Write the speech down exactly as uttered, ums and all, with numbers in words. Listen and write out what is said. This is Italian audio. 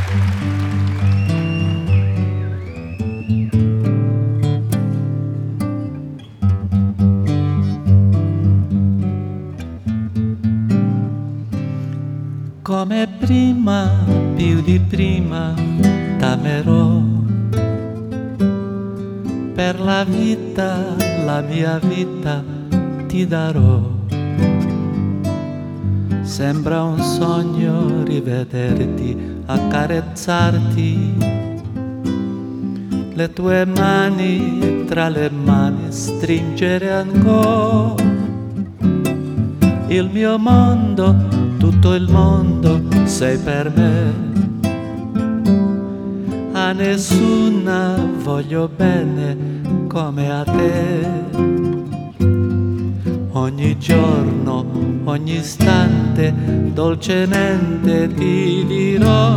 Come prima, più di prima, t'amerò. Per la vita, la mia vita ti darò. Sembra un sogno rivederti, accarezzarti, le tue mani tra le mani stringere ancora. Il mio mondo, tutto il mondo sei per me. A nessuna voglio bene come a te. Ogni giorno, ogni istante, dolcemente ti dirò